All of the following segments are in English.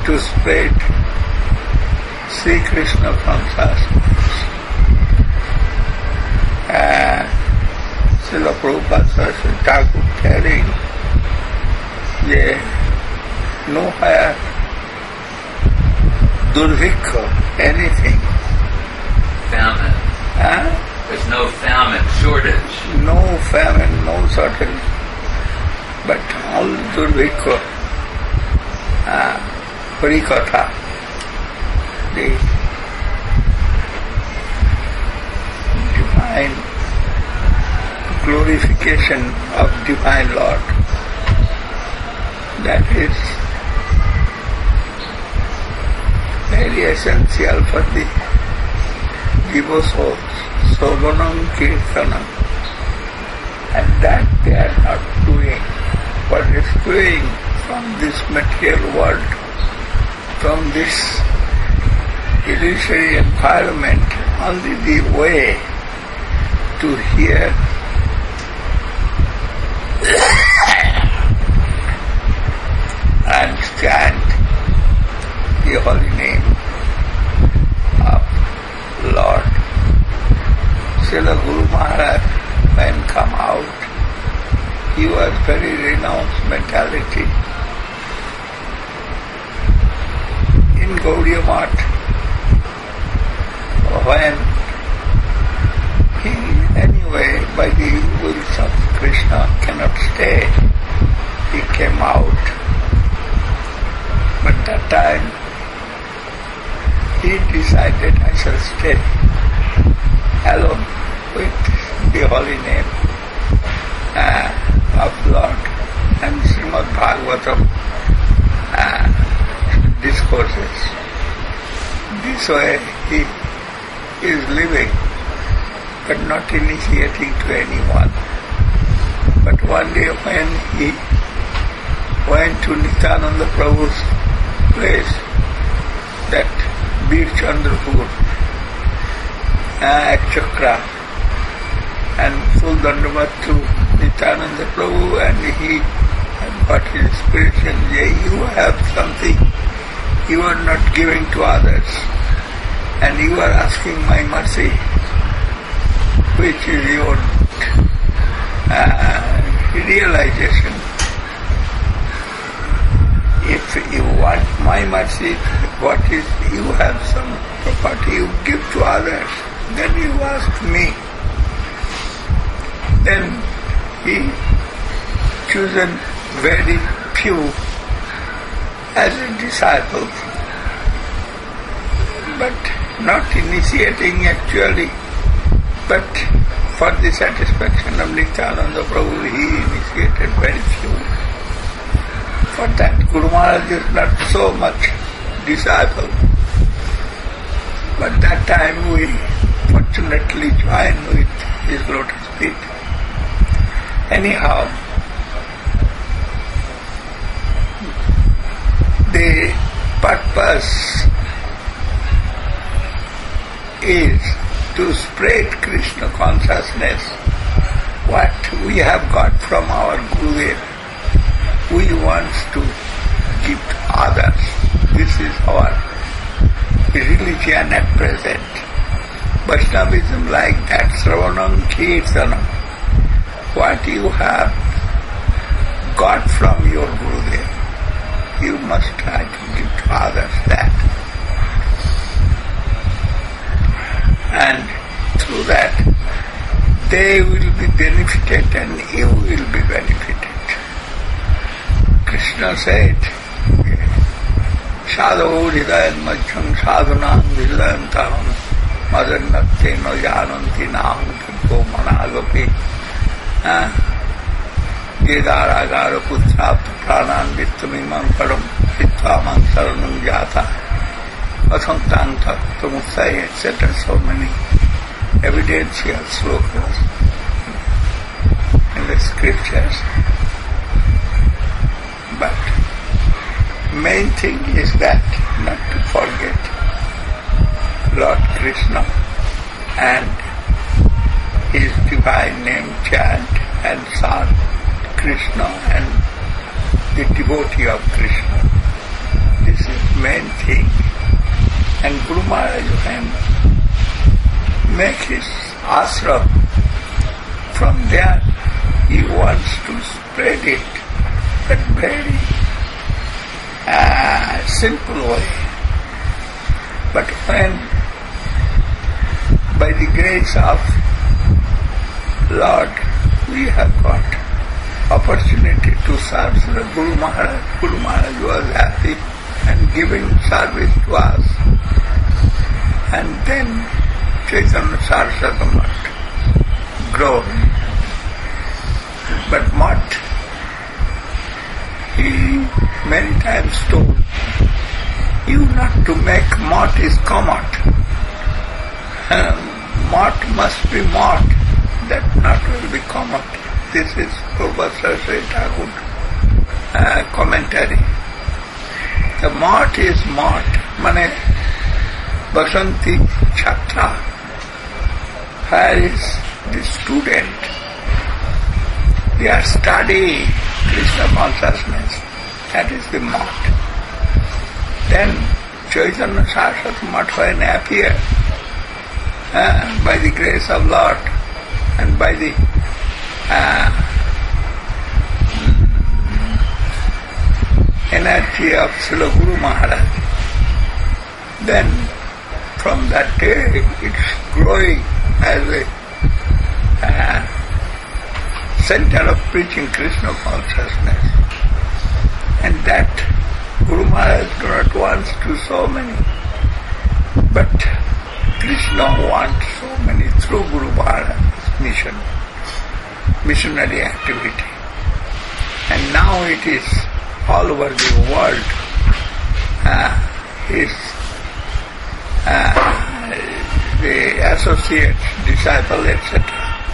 to spread Sri Krishna consciousness. Srila Prabhupada Saraswati Thakur telling, nowhere durvikha, anything. Famine. There's no famine, shortage. No famine, no shortage. But all durvikha, harikatha, the divine glorification of Divine Lord. That is very essential for the devotees. Sravanam Kirtanam. And that they are not doing. What is doing from this material world, from this illusory environment, only the way to hear and chant the holy name of Lord. Srila Guru Maharaj, when come out, he was very renounced mentality. In Gaudiya Math, when he anyway by the will of Krishna cannot stay, he came out. But that time he decided I shall stay alone with the holy name of Lord and Srimad Bhagavatam discourses. This way he is living, but not initiating to anyone. But one day when he went to Nityananda Prabhu's place, that Bir Chandrapur at Chakra, and full dandavat to Nityananda Prabhu, and he got his inspiration, you have something you are not giving to others, and you are asking my mercy, which is your realization. If you want my mercy, what is, you have some property you give to others, then you ask me. Then he chosen very few as disciples, but not initiating actually, but for the satisfaction of Nityananda Prabhu, he initiated very few. For that, Guru Maharaj is not so much disciple. But that time we fortunately joined with his lotus feet. Anyhow, the purpose is to spread Krishna consciousness. What we have got from our Gurudev, we want to give to others. This is our religion at present. Vaishnavism like that, Sravanam Kirtanam. What you have got from your Gurudev, you must try to give to others that. And through that, they will be benefited and you will be benefited. Krishna said, Sadhu hridayam majjham sadhunam hridayantam madannate no jananti naham bhaggo managapi Gedaragara putrapta pranan vittamimam param vittvamam saranam jata asantanta tamusai, etc. So many evidential slokas in the scriptures. But main thing is that not to forget Lord Krishna and his divine name chant and son Krishna and the devotee of Krishna. This is main thing. And Guru Maharaj can make his ashram. From there he wants to spread it, but very simple way. But when by the grace of Lord we have got opportunity to serve the Guru Maharaj was happy and giving service to us. And then Chaitanya Saraswati Math grown. But Math, he many times told, you not to make Math is Kamat. Math must be Math, that not will be Kamat. This is Professor Sri Thakur commentary. The Math is Math, mane Basanti Chhatra. Where is the student? They are studying Krishna consciousness. That is the Math. Then Chaitanya Saraswati Math when appear by the grace of Lord and by the energy of Srila Guru Maharaj. Then from that day it's growing as a center of preaching Krishna consciousness. And that Guru Maharaj do not want to so many, but Krishna wants so many through Guru Maharaj's mission, missionary activity. And now it is all over the world. The associate, disciple, etc.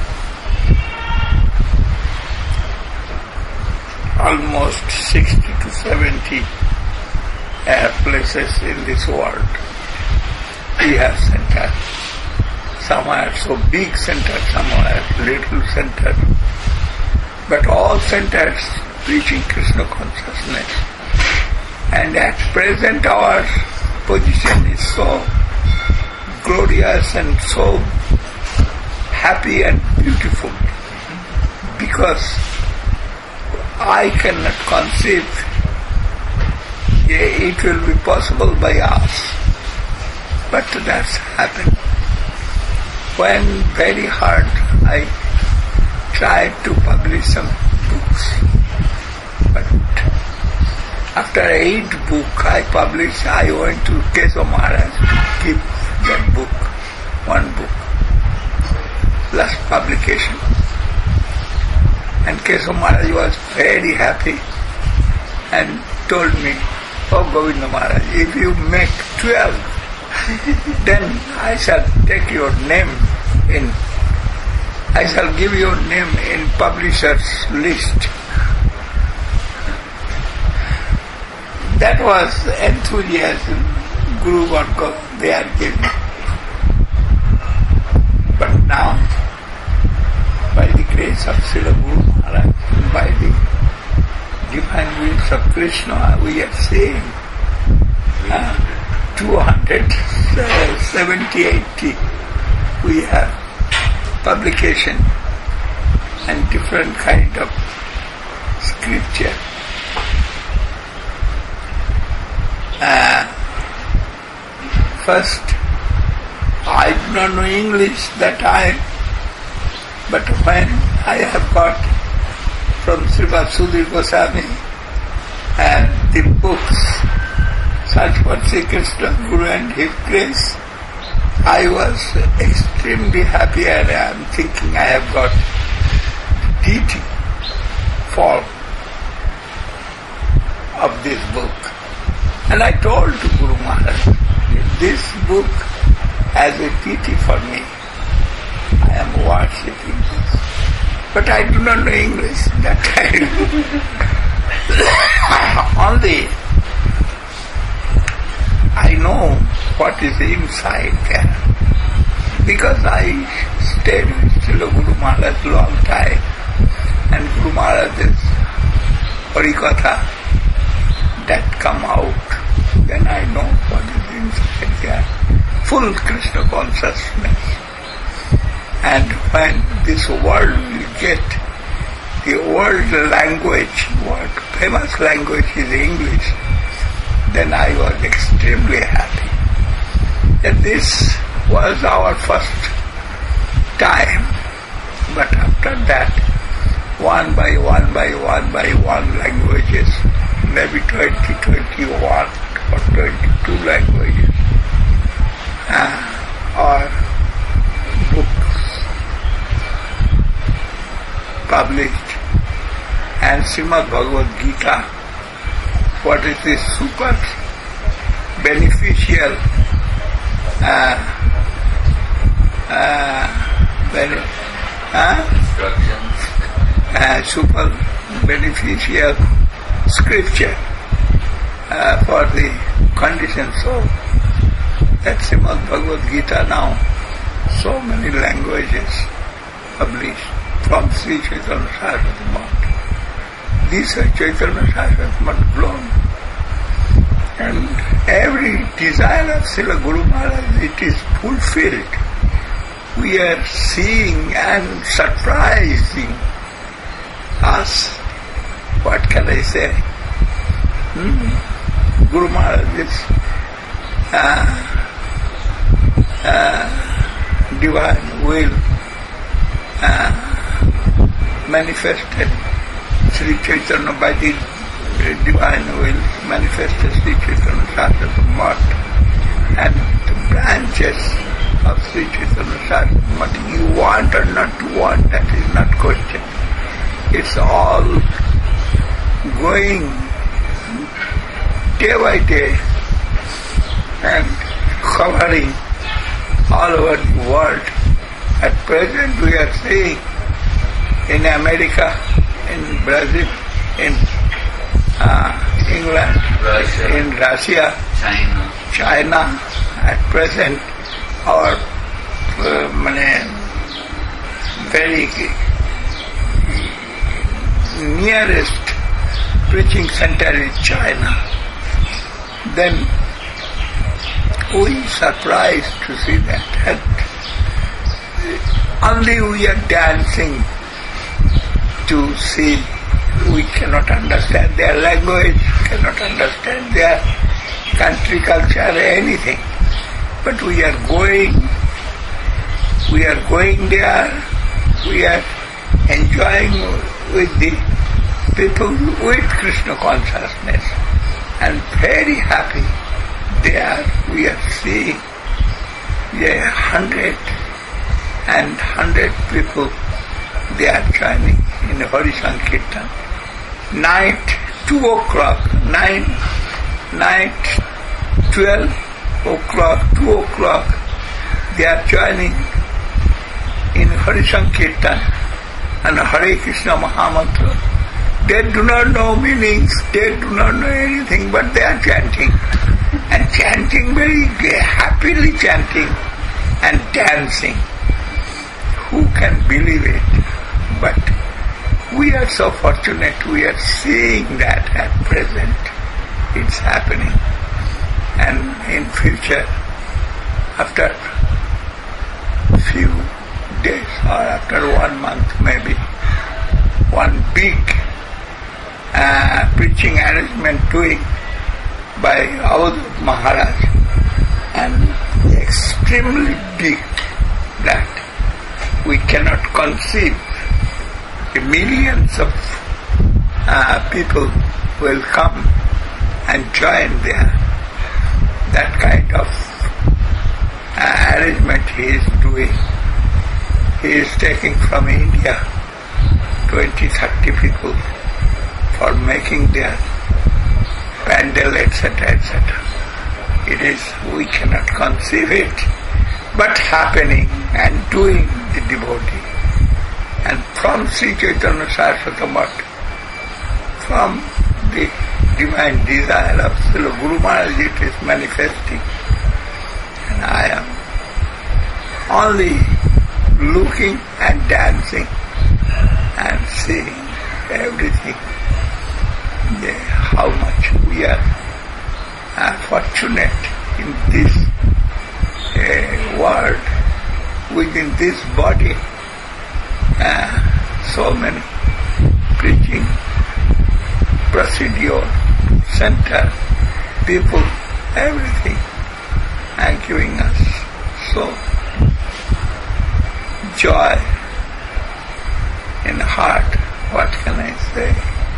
Almost 60 to 70 places in this world. We have centers. Some are so big centers, some are little centers. But all centers preaching Krishna consciousness. And at present our position is so glorious and so happy and beautiful, because I cannot conceive it will be possible by us. But that's happened. When very hard I tried to publish some books, but after 8 books I published, I went to Kesava Maharaj to give that book, 1 book, plus publication. And Kesava Maharaj was very happy and told me, oh Govinda Maharaj, if you make 12, then I shall take your name I shall give your name in publisher's list. That was enthusiasm Guru Varga they are giving. But now, by the grace of Srila Guru Maharaj, by the divine wills of Krishna, we are seeing 270-80 we have publication and different kind of scripture. First, I do not know English that time, but when I have got from Sripad Sudhir Goswami and the books Search for Sri Krishna, Guru and His Grace, I was extremely happy, and I am thinking I have got deity form of this book. And I told to Guru Maharaj, this book has a deity for me. I am worshipping this. But I do not know English that time. Only I know what is inside there, because I stayed with Srila Guru Maharaj long time, and Guru Maharaj's Harikatha that come out then I know what is inside there. Full Krishna consciousness. And when this world will get the world language, what famous language is English, then I was extremely happy. And this was our first time. But after that, one by one languages, maybe 21 or 22 languages, or books published. And Srimad Bhagavad Gita, what is this super beneficial super beneficial scripture for the conditioned soul. That's Srimad Bhagavad Gita now. So many languages published from Sri Chaitanya Saraswati Math. These are Chaitanya Saraswati Math blown. And every desire of Srila Guru Maharaj, it is fulfilled. We are seeing and surprising us. What can I say? Guru Maharaj's divine will manifested Sri Chaitanya by the divine will manifested Sri Chaitanya Saraswati Math, and the branches of Sri Chaitanya Saraswati Math, you want or not to want, that is not question. It's all going day by day and covering all over the world. At present we are seeing in America, in Brazil, in England, in Russia, China. At present our very nearest preaching center is China. Then we are surprised to see that. And only we are dancing to see. We cannot understand their language, cannot understand their country culture, anything. But we are going there, we are enjoying with the people with Krishna consciousness, and very happy there. We are seeing 100 people, they are joining in Hari Sankirtan. Night 2 o'clock, 12 o'clock, 2 o'clock, they are joining in Hari Sankirtan and Hare Krishna Mahamantra. They do not know meanings, they do not know anything, but they are chanting. And chanting very happily chanting and dancing. Who can believe it? But we are so fortunate, we are seeing that at present. It's happening. And in future, after few days or after 1 month maybe, one big preaching arrangement doing by Avadhut Maharaj, and extremely big that we cannot conceive. The millions of people will come and join there. That kind of arrangement he is doing. He is taking from India 20-30 people for making their pandal, etc., etc. It is, we cannot conceive it, but happening and doing the devotee. And from Sri Chaitanya Saraswati Math, from the divine desire of Srila Guru Maharaj, it is manifesting. And I am only looking and dancing and seeing everything. How much we are fortunate in this world, within this body, so many preaching, procedure, center, people, everything, and giving us so joy in heart. What can I say?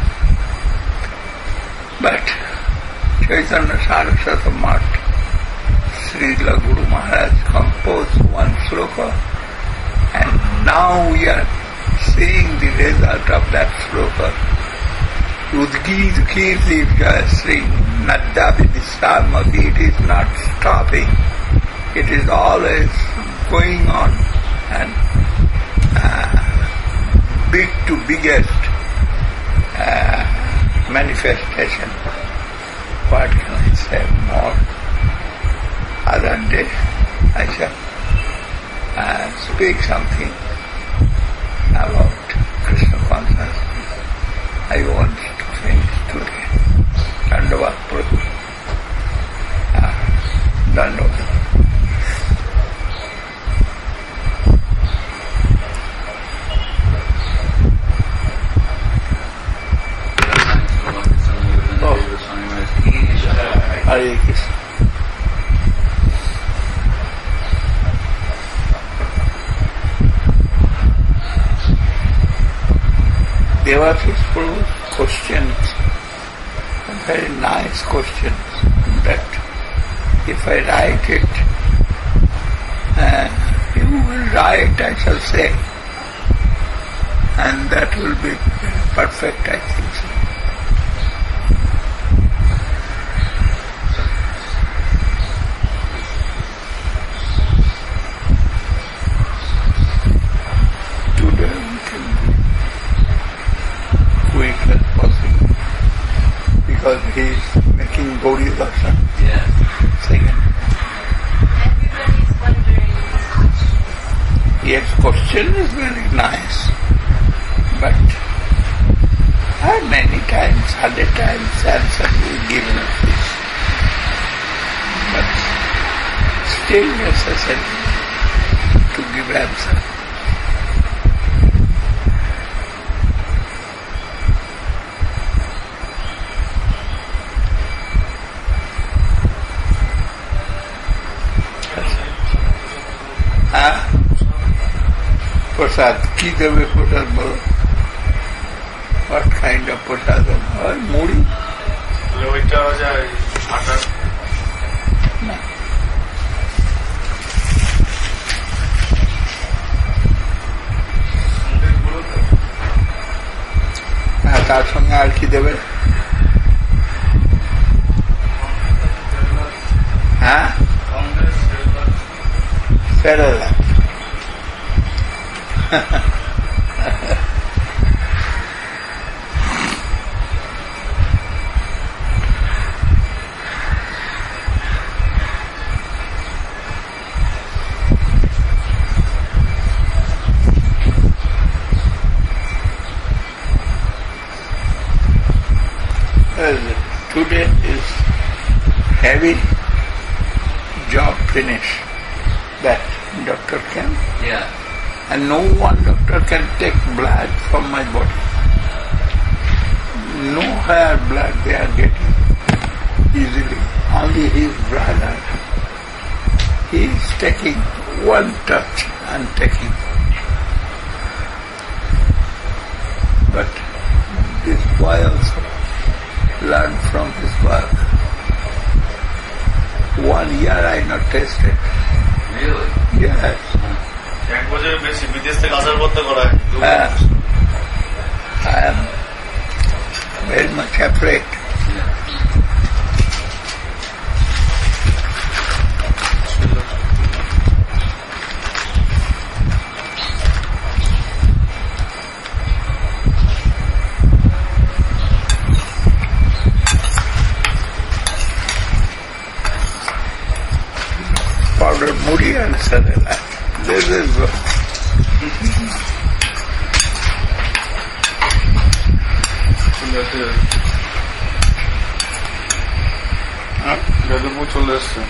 But Chaitanya Saraswati Math, Srila Guru Maharaj composed one sloka, and now we are seeing the result of that sloka. Udgit Kirti Jayasri Nadda Vidisarmati, it is not stopping. It is always going on, and big to biggest manifestation. What can I say more? Other day I shall speak something about Krishna consciousness. I want to finish today. Dandavat Prabhu. Dandavat. Hare Krishna. Devashish Prabhu's questions, very nice questions, that if I write it, you will write, I shall say, and that will be perfect, I think so. Because he is making Gauri Darshan. Yes. Second. Everybody's wondering this question. Yes, question is very nice. But many times, 100 times answer will give this. But still necessary to give answer. Prasad, ki debe prasad bolo? What kind of prasad? Muri? ওইটা যায় আটা না। হ্যাঁ, তার সঙ্গে আর কি দেবে? হ্যাঁ, Cerelac. Today is heavy job finish. That doctor can. Yeah. And no one doctor can take blood from my body. No hair blood they are getting easily. Only his brother. He is taking one touch and taking. But this boy also learned from his father. 1 year I not tasted. Really? Yes. এক বছরের বেশি বিদেশ থেকে আসার পর তো করা I am very much afraid. Powder Muri and Cerelac. This is good. ও চলে এসছে।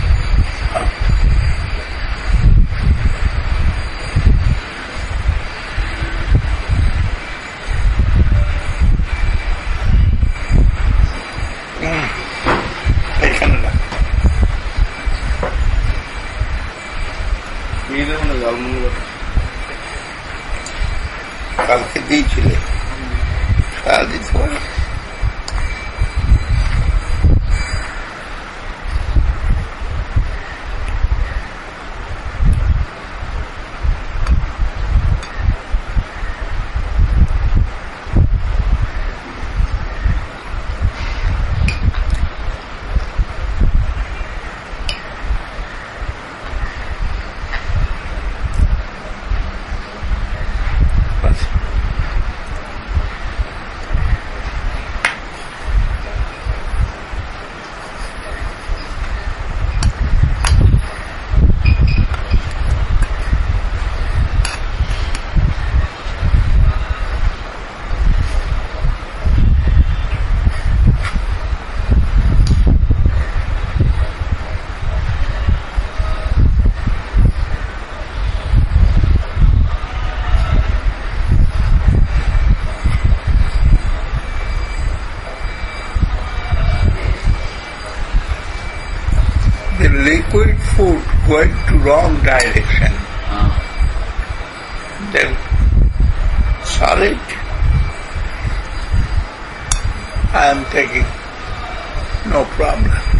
এখানে না কালকে দিয়েছিলে সারা দিতে পারে the liquid food going to wrong direction, then solid, I am taking no problem.